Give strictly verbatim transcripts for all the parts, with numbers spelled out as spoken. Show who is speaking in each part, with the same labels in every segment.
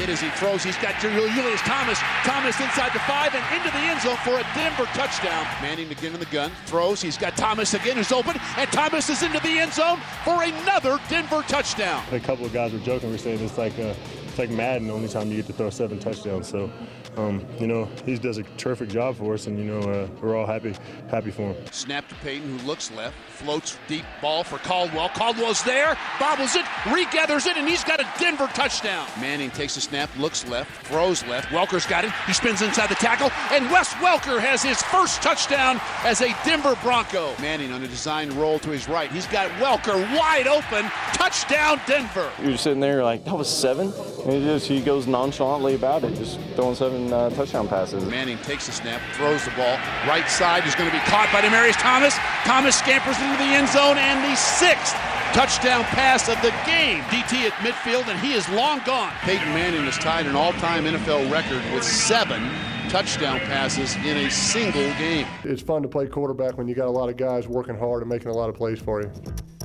Speaker 1: it as he throws. He's got Julius Thomas. Thomas inside the five and into the end zone for a Denver touchdown. Manning again in the gun. Throws. He's got Thomas again who's open. And Thomas is into the end zone for another Denver touchdown.
Speaker 2: A couple of guys were joking. We're saying it's like, uh, it's like Madden, the only time you get to throw seven touchdowns. So, um, you know, he does a terrific job for us, and, you know, uh, we're all happy happy for him.
Speaker 1: Snap to Peyton, who looks left. Floats deep ball for Caldwell. Caldwell's there. Bobbles it. Regathers it, and he's got a Denver touchdown. Manning takes a snap, looks left, throws left. Welker's got it. He spins inside the tackle, and Wes Welker has his first touchdown as a Denver Bronco. Manning on a design roll to his right. He's got Welker wide open. Touchdown, Denver.
Speaker 3: You're sitting there like, that was seven? And he just he goes nonchalantly about it, just throwing seven uh, touchdown passes.
Speaker 1: Manning takes the snap, throws the ball. Right side is going to be caught by Demaryius Thomas. Thomas scampers into the end zone, and the sixth touchdown pass of the game. D T at midfield, and he is long gone. Peyton Manning has tied an all-time N F L record with seven touchdown passes in a single game.
Speaker 2: It's fun to play quarterback when you got a lot of guys working hard and making a lot of plays for you.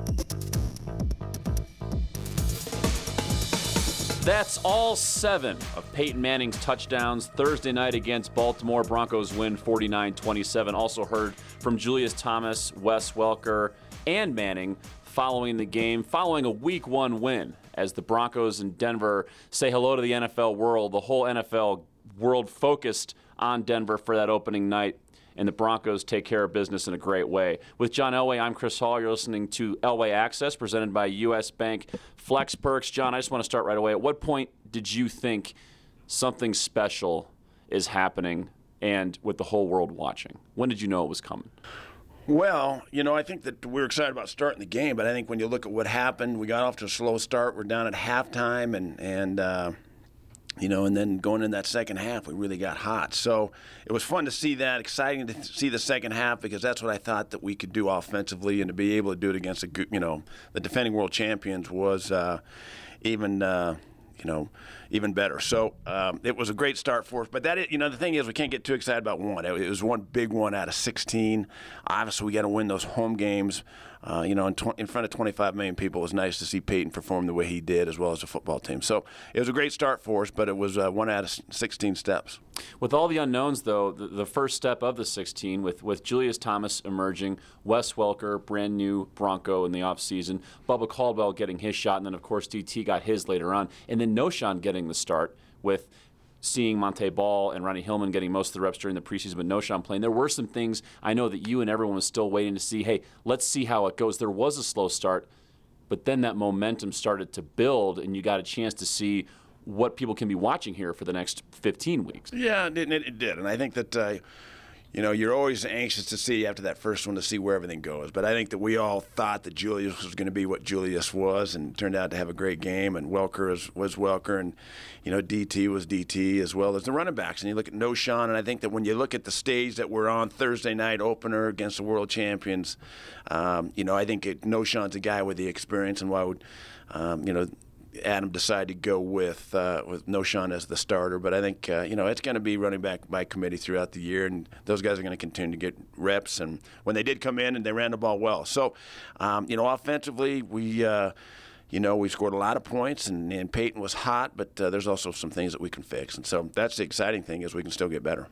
Speaker 4: That's all seven of Peyton Manning's touchdowns Thursday night against Baltimore. Broncos win forty-nine twenty-seven. Also heard from Julius Thomas, Wes Welker, and Manning following the game, following a week one win as the Broncos in Denver say hello to the N F L world. The whole N F L world focused on Denver for that opening night, and the Broncos take care of business in a great way. With John Elway, I'm Chris Hall. You're listening to Elway Access, presented by U S Bank Flex Perks. John, I just want to start right away. At what point did you think something special is happening and with the whole world watching? When did you know it was coming?
Speaker 5: Well, you know, I think that we were excited about starting the game, but I think when you look at what happened, we got off to a slow start. We're down at halftime, and, and uh, you know, and then going in that second half, we really got hot. So it was fun to see that, exciting to see the second half, because that's what I thought that we could do offensively, and to be able to do it against, a, you know, the defending world champions was uh, even uh, – you know, even better. So um, it was a great start for us. But that, is, you know, the thing is, we can't get too excited about one. It was one big one out of sixteen. Obviously, we got to win those home games. Uh, you know, in, tw- in front of twenty-five million people, it was nice to see Peyton perform the way he did, as well as the football team. So it was a great start for us, but it was uh, one out of sixteen steps.
Speaker 4: With all the unknowns, though, the, the first step of the sixteen, with, with Julius Thomas emerging, Wes Welker, brand new Bronco in the offseason, Bubba Caldwell getting his shot, and then, of course, D T got his later on, and then Noshawn getting the start with seeing Monte Ball and Ronnie Hillman getting most of the reps during the preseason, but Noshawn playing. There were some things I know that you and everyone was still waiting to see. Hey, let's see how it goes. There was a slow start, but then that momentum started to build, and you got a chance to see what people can be watching here for the next fifteen weeks.
Speaker 5: Yeah, it, it, it did, and I think that uh, you know, you're always anxious to see after that first one to see where everything goes. But I think that we all thought that Julius was going to be what Julius was, and turned out to have a great game. And Welker was, was Welker, and you know, D T was D T, as well as the running backs. And you look at Noshawn, and I think that when you look at the stage that we're on, Thursday night opener against the world champions, um, you know, I think it, Noshawn's a guy with the experience, and why would um, you know. Adam decided to go with uh, with Noshawn as the starter, but I think uh, you know, it's going to be running back by committee throughout the year, and those guys are going to continue to get reps. And when they did come in, and they ran the ball well, so um, you know, offensively, we uh, you know, we scored a lot of points, and, and Peyton was hot, but uh, there's also some things that we can fix, and so that's the exciting thing, is we can still get better.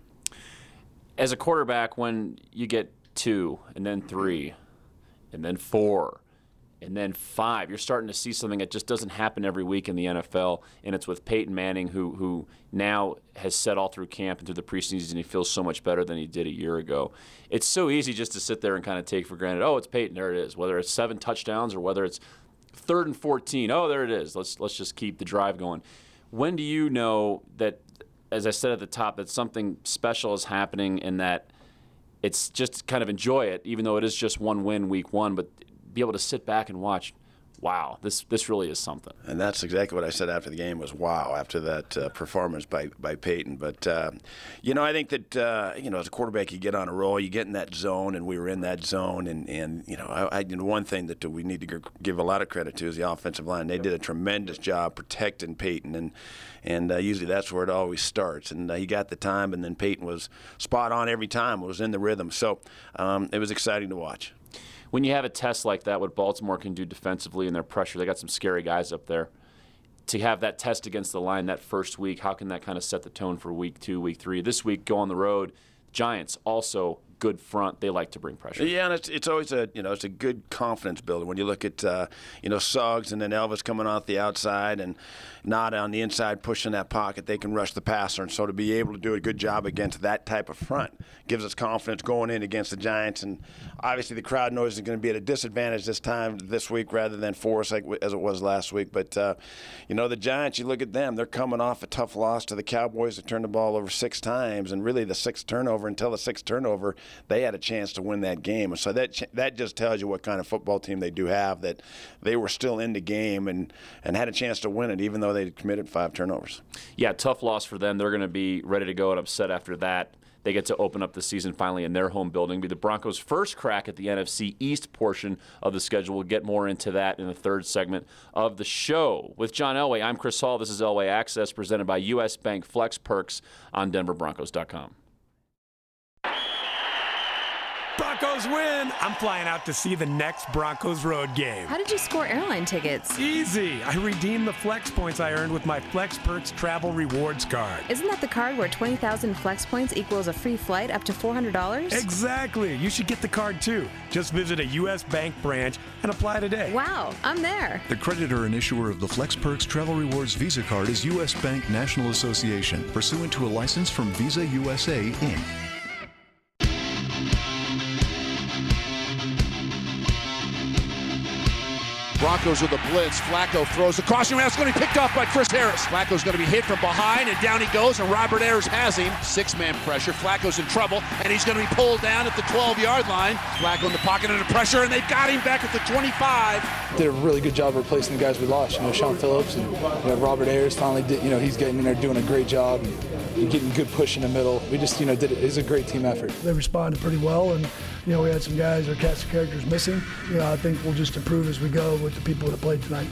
Speaker 4: As a quarterback, when you get two, and then three, and then four, and then five, you're starting to see something that just doesn't happen every week in the N F L, and it's with Peyton Manning, who who now has said all through camp and through the preseason he feels so much better than he did a year ago. It's so easy just to sit there and kind of take for granted, oh, it's Peyton, there it is, whether it's seven touchdowns or whether it's third and fourteen, oh, there it is, let's let's just keep the drive going. When do you know that, as I said at the top, that something special is happening, and that it's just kind of enjoy it, even though it is just one win week one, but be able to sit back and watch, wow, this this really is something.
Speaker 5: And that's exactly what I said after the game, was wow, after that uh, performance by, by Peyton. But, uh, you know, I think that, uh, you know, as a quarterback, you get on a roll, you get in that zone, and we were in that zone. And, and you know, I, I, you know, one thing that we need to give a lot of credit to is the offensive line. They did a tremendous job protecting Peyton, and and uh, usually that's where it always starts. And uh, he got the time, and then Peyton was spot on every time, was in the rhythm. So um, it was exciting to watch.
Speaker 4: When you have a test like that, what Baltimore can do defensively and their pressure, they got some scary guys up there. to have that test against the line that first week, how can that kind of set the tone for week two, week three? This week, go on the road. Giants also good front. They like to bring pressure.
Speaker 5: Yeah, and it's it's always a you know it's a good confidence builder when you look at uh, you know Suggs and then Elvis coming off the outside and not on the inside pushing that pocket. They can rush the passer, and so to be able to do a good job against that type of front gives us confidence going in against the Giants. And obviously the crowd noise is going to be at a disadvantage this time this week rather than for us like as it was last week. But uh, you know the Giants, you look at them, they're coming off a tough loss to the Cowboys that turned the ball over six times, and really the sixth turnover until the sixth turnover. They had a chance to win that game. And so that that just tells you what kind of football team they do have, that they were still in the game and, and had a chance to win it, even though they committed five turnovers.
Speaker 4: Yeah, tough loss for them. They're going to be ready to go and upset after that. They get to open up the season finally in their home building. Be the Broncos' first crack at the N F C East portion of the schedule. We'll get more into that in the third segment of the show. With John Elway, I'm Chris Hall. This is Elway Access, presented by U S Bank Flex Perks on Denver Broncos dot com.
Speaker 6: Broncos win. I'm flying out to see the next Broncos road game.
Speaker 7: How did you score airline tickets?
Speaker 6: Easy. I redeemed the Flex points I earned with my Flex Perks Travel Rewards card.
Speaker 7: Isn't that the card where twenty thousand Flex points equals a free flight up to four hundred dollars?
Speaker 6: Exactly. You should get the card too. Just visit a U S Bank branch and apply today.
Speaker 7: Wow, I'm there.
Speaker 8: The creditor and issuer of the Flex Perks Travel Rewards Visa card is U S Bank National Association, pursuant to a license from Visa U S A, Incorporated.
Speaker 1: Broncos with a blitz. Flacco throws the crossing route. It's going to be picked off by Chris Harris. Flacco's going to be hit from behind, and down he goes, and Robert Ayers has him. Six-man pressure. Flacco's in trouble, and he's going to be pulled down at the twelve-yard line. Flacco in the pocket under pressure, and they've got him back at the twenty-five.
Speaker 9: Did a really good job replacing the guys we lost. You know, Sean Phillips and you know, Robert Ayers finally did. You know, he's getting in there doing a great job and getting good push in the middle. We just, you know, did it. It was a great team effort.
Speaker 10: They responded pretty well, and you know, we had some guys or cast of characters missing. You know, I think we'll just improve as we go with the people that played tonight.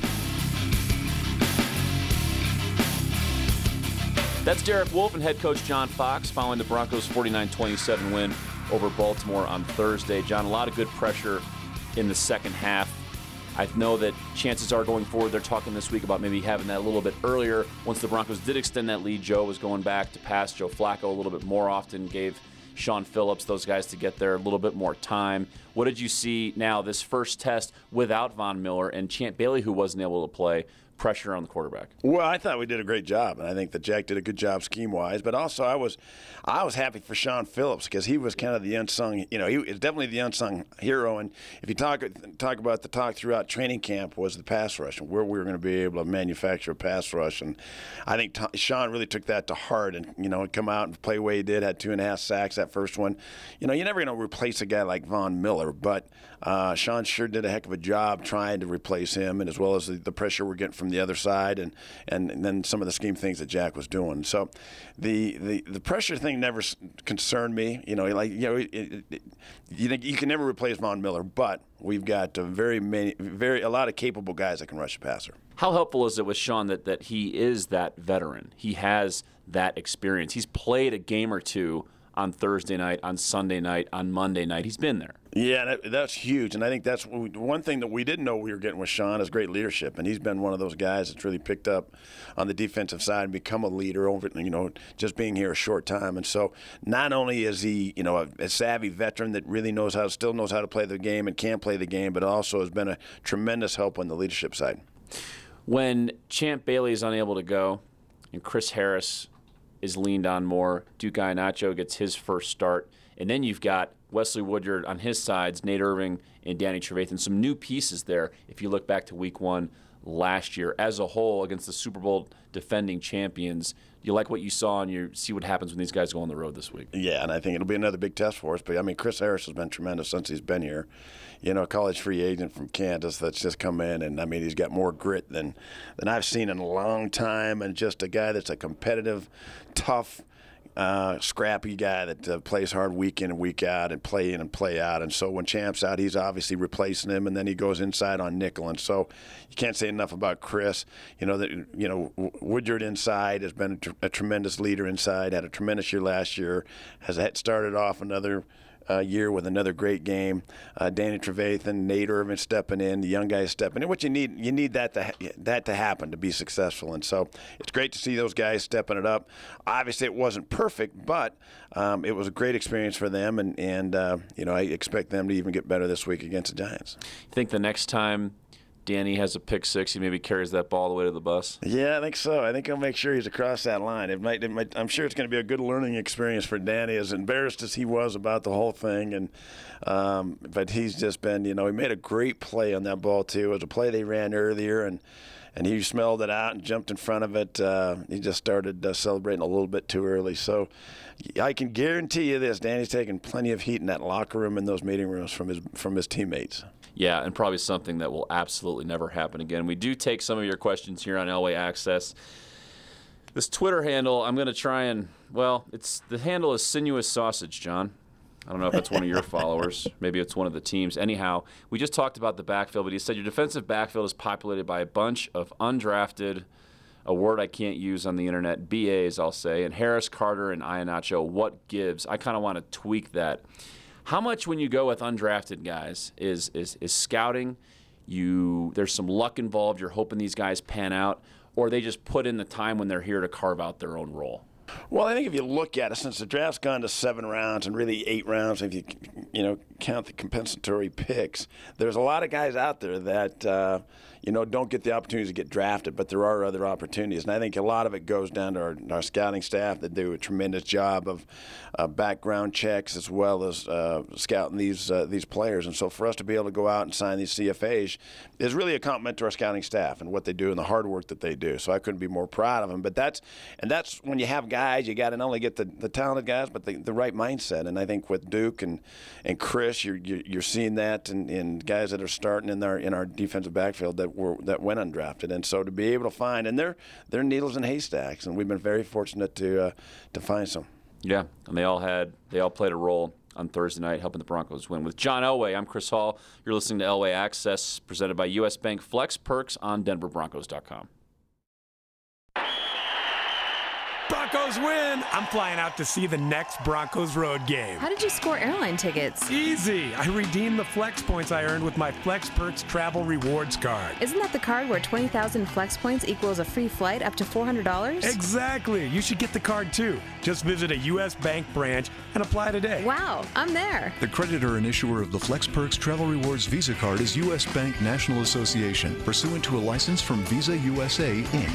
Speaker 4: That's Derek Wolfe and head coach John Fox following the Broncos' forty-nine twenty-seven win over Baltimore on Thursday. John, a lot of good pressure in the second half. I know that chances are going forward, they're talking this week about maybe having that a little bit earlier. Once the Broncos did extend that lead, Joe was going back to pass Joe Flacco a little bit more often, gave Sean Phillips, those guys to get there a little bit more time. What did you see now, this first test without Von Miller and Champ Bailey, who wasn't able to play, pressure on the quarterback?
Speaker 5: Well, I thought we did a great job, and I think that Jack did a good job scheme-wise. But also, I was, I was happy for Sean Phillips because he was kind of the unsung, you know, he was definitely the unsung hero. And if you talk talk about the talk throughout training camp was the pass rush and where we were going to be able to manufacture a pass rush. And I think Tom, Sean really took that to heart, and you know, come out and play the way he did. Had two and a half sacks that first one. You know, you're never going to replace a guy like Von Miller, but uh, Sean sure did a heck of a job trying to replace him, and as well as the, the pressure we're getting from the other side, and, and, and then some of the scheme things that Jack was doing. So the the, the pressure thing never concerned me. You know, like you know, it, it, it, you, you can never replace Von Miller, but we've got a very many, very a lot of capable guys that can rush a passer.
Speaker 4: How helpful is it with Sean that, that he is that veteran? He has that experience. He's played a game or two on Thursday night, on Sunday night, on Monday night. He's been there.
Speaker 5: Yeah, that, that's huge, and I think that's what we, one thing that we didn't know we were getting with Sean is great leadership, and he's been one of those guys that's really picked up on the defensive side and become a leader over, you know, just being here a short time. And so not only is he, you know, a, a savvy veteran that really knows how, still knows how to play the game and can play the game, but also has been a tremendous help on the leadership side.
Speaker 4: When Champ Bailey is unable to go, and Chris Harris is leaned on more, Duke Iheanacho gets his first start, and then you've got Wesley Woodyard on his sides, Nate Irving and Danny Trevathan. Some new pieces there if you look back to week one last year. As a whole, against the Super Bowl defending champions, you like what you saw, and you see what happens when these guys go on the road this week.
Speaker 5: Yeah, and I think it'll be another big test for us. But, I mean, Chris Harris has been tremendous since he's been here. You know, a college free agent from Kansas that's just come in, and, I mean, he's got more grit than, than I've seen in a long time, and just a guy that's a competitive, tough, Uh, scrappy guy that uh, plays hard week in and week out and play in and play out. And so when Champ's out, he's obviously replacing him, and then he goes inside on nickel. And so you can't say enough about Chris. You know, that you know Woodyard inside has been a, tr- a tremendous leader inside, had a tremendous year last year, has had started off another uh, year with another great game. Uh, Danny Trevathan, Nate Irvin stepping in, the young guys stepping in. What you need, you need that to ha- that to happen to be successful. And so it's great to see those guys stepping it up. Obviously, it wasn't perfect, but um, it was a great experience for them. And and uh, you know, I expect them to even get better this week against the Giants.
Speaker 4: You think the next time Danny has a pick six, he maybe carries that ball all the way to the bus?
Speaker 5: Yeah, I think so. I think he'll make sure he's across that line. It might, it might, I'm sure it's going to be a good learning experience for Danny, as embarrassed as he was about the whole thing. And um, but he's just been, you know, he made a great play on that ball too. It was a play they ran earlier, and and he smelled it out and jumped in front of it. Uh, he just started uh, celebrating a little bit too early. So I can guarantee you this: Danny's taking plenty of heat in that locker room and those meeting rooms from his from his teammates.
Speaker 4: Yeah, and probably something that will absolutely never happen again. We do take some of your questions here on Elway Access. This Twitter handle, I'm going to try and, well, it's the handle is Sinuous Sausage, John. I don't know if that's one of your followers. Maybe it's one of the teams. Anyhow, we just talked about the backfield, but he said your defensive backfield is populated by a bunch of undrafted, a word I can't use on the internet, B As, I'll say, and Harris, Carter, and Ihenacho. What gives? I kind of want to tweak that. How much, when you go with undrafted guys, is is is scouting? You there's some luck involved. You're hoping these guys pan out, or they just put in the time when they're here to carve out their own role.
Speaker 5: Well, I think if you look at it, since the draft's gone to seven rounds and really eight rounds, if you you know count the compensatory picks, there's a lot of guys out there that uh, you know don't get the opportunities to get drafted, but there are other opportunities, and I think a lot of it goes down to our, our scouting staff that do a tremendous job of uh, background checks as well as uh, scouting these uh, these players. And so for us to be able to go out and sign these C F As is really a compliment to our scouting staff and what they do and the hard work that they do. So I couldn't be more proud of them. But that's and that's when you have guys, you got to not only get the, the talented guys, but the, the right mindset. And I think with Duke and, and Chris, you're, you're you're seeing that in, in guys that are starting in our in our defensive backfield that were that went undrafted. And so to be able to find, and they're they're needles in haystacks, and we've been very fortunate to uh, to find some.
Speaker 4: Yeah, and they all had they all played a role on Thursday night helping the Broncos win. With John Elway, I'm Chris Hall. You're listening to Elway Access, presented by U S Bank Flex Perks on Denver Broncos dot com.
Speaker 6: Broncos win. I'm flying out to see the next Broncos road game.
Speaker 7: How did you score airline tickets?
Speaker 6: Easy. I redeemed the Flex points I earned with my Flex Perks Travel Rewards card.
Speaker 7: Isn't that the card where twenty thousand Flex points equals a free flight up to four hundred dollars?
Speaker 6: Exactly. You should get the card too. Just visit a U S Bank branch and apply today.
Speaker 7: Wow, I'm there.
Speaker 8: The creditor and issuer of the Flex Perks Travel Rewards Visa card is U S Bank National Association, pursuant to a license from Visa U S A, Incorporated.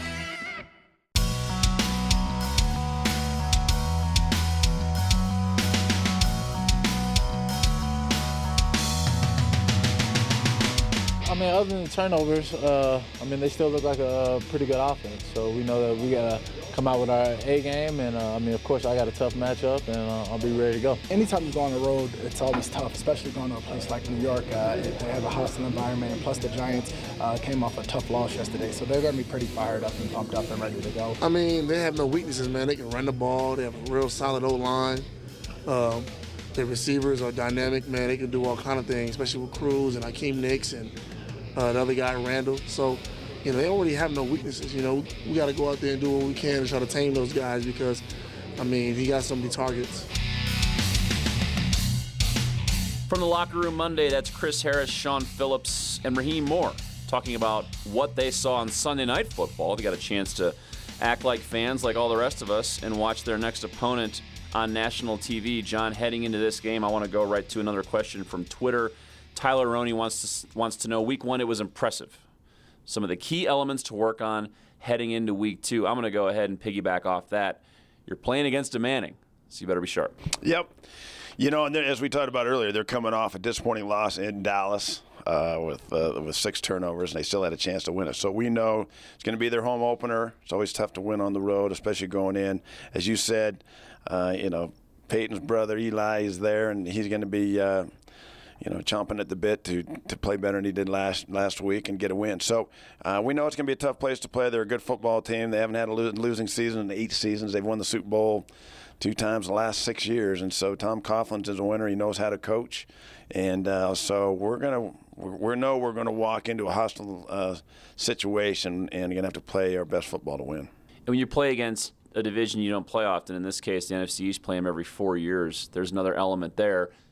Speaker 11: I mean, other than the turnovers, uh, I mean, they still look like a pretty good offense. So we know that we got to come out with our A game. And, uh, I mean, of course, I got a tough matchup, and uh, I'll be ready to go.
Speaker 9: Anytime you go on the road, it's always tough, especially going to a place like New York. Uh, they have a hostile environment, and plus the Giants uh, came off a tough loss yesterday. So they're going to be pretty fired up and pumped up and ready to go.
Speaker 12: I mean, they have no weaknesses, man. They can run the ball. They have a real solid O-line. Um, their receivers are dynamic, man. They can do all kind of things, especially with Cruz and Hakeem Nicks and Uh, another guy, Randall. So, you know, they already have no weaknesses. You know, we got to go out there and do what we can and try to tame those guys because, I mean, he got so many targets.
Speaker 4: From the Locker Room Monday, that's Chris Harris, Sean Phillips, and Raheem Moore talking about what they saw on Sunday Night Football. They got a chance to act like fans like all the rest of us and watch their next opponent on national T V. John, heading into this game, I want to go right to another question from Twitter. Tyler Roney wants to, wants to know, week one, it was impressive. Some of the key elements to work on heading into week two. I'm going to go ahead and piggyback off that. You're playing against a Manning, so you better be sharp.
Speaker 5: Yep. You know, and as we talked about earlier, they're coming off a disappointing loss in Dallas uh, with uh, with six turnovers, and they still had a chance to win it. So we know it's going to be their home opener. It's always tough to win on the road, especially going in. As you said, uh, you know, Peyton's brother Eli is there, and he's going to be uh, – you know, chomping at the bit to, to play better than he did last last week and get a win. So uh, we know it's going to be a tough place to play. They're a good football team. They haven't had a lo- losing season in eight seasons. They've won the Super Bowl two times in the last six years. And so Tom Coughlin's is a winner. He knows how to coach. And uh, so we're going to we know we're going to walk into a hostile uh, situation and going to have to play our best football to win.
Speaker 4: And when you play against a division you don't play often, in this case the N F C East, play them every four years, there's another element there.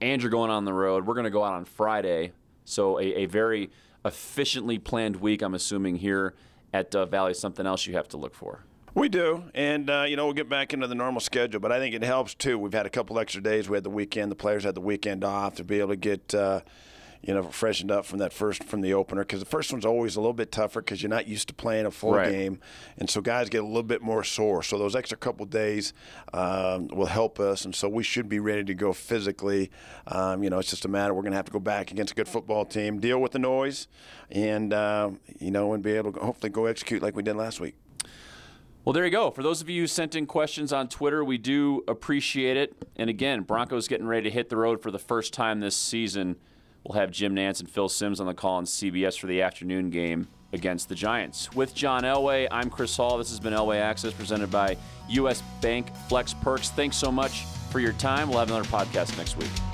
Speaker 4: and you're going on the road. We're going to go out on Friday, so a, a very efficiently planned week, I'm assuming, here at uh, Valley. Something else you have to look for.
Speaker 5: We do, and, uh, you know, we'll get back into the normal schedule, but I think it helps, too. We've had a couple extra days. We had the weekend. The players had the weekend off to be able to get, uh, you know, freshened up from that first, from the opener, because the first one's always a little bit tougher because you're not used to playing a full
Speaker 4: Right.
Speaker 5: game, and so guys get a little bit more sore. So those extra couple days um, will help us, and so we should be ready to go physically. Um, you know, it's just a matter we're going to have to go back against a good football team, deal with the noise, and, uh, you know, and be able to hopefully go execute like we did last week.
Speaker 4: Well, there you go. For those of you who sent in questions on Twitter, we do appreciate it. And again, Broncos getting ready to hit the road for the first time this season. We'll have Jim Nantz and Phil Simms on the call on C B S for the afternoon game against the Giants. With John Elway, I'm Chris Hall. This has been Elway Access presented by U S Bank Flex Perks. Thanks so much for your time. We'll have another podcast next week.